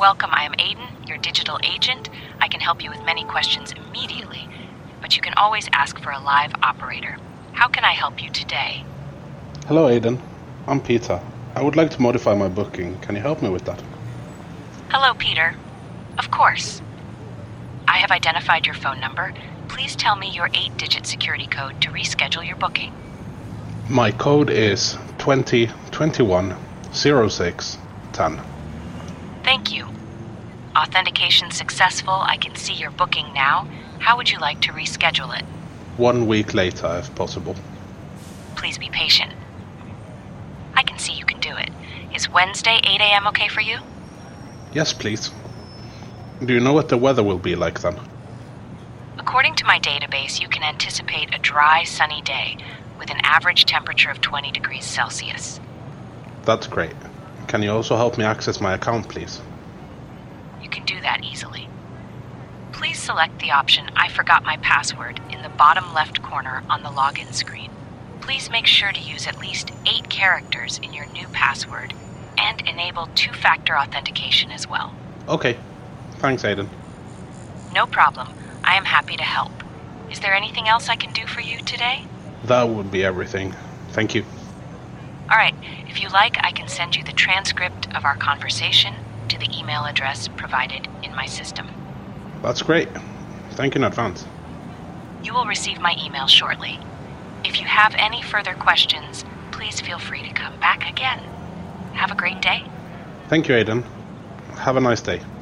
Welcome, I am Aiden, your digital agent. I can help you with many questions immediately, but you can always ask for a live operator. How can I help you today? Hello, Aiden. I'm Peter. I would like to modify my booking. Can you help me with that? Hello, Peter. Of course. I have identified your phone number. Please tell me your 8-digit security code to reschedule your booking. My code is 2021 06 10. Thank you. Authentication successful. I can see your booking now. How would you like to reschedule it? 1 week later, if possible. Please be patient. I can see you can do it. Is Wednesday 8 a.m. okay for you? Yes, please. Do you know what the weather will be like then? According to my database, you can anticipate a dry, sunny day with an average temperature of 20 degrees Celsius. That's great. Can you also help me access my account, please? You can do that easily. Please select the option I forgot my password in the bottom left corner on the login screen. Please make sure to use at least 8 characters in your new password and enable 2-factor authentication as well. Okay. Thanks, Aiden. No problem. I am happy to help. Is there anything else I can do for you today? That would be everything. Thank you. All right. If you like, I can send you the transcript of our conversation to the email address provided in my system. That's great. Thank you in advance. You will receive my email shortly. If you have any further questions, please feel free to come back again. Have a great day. Thank you, Aiden. Have a nice day.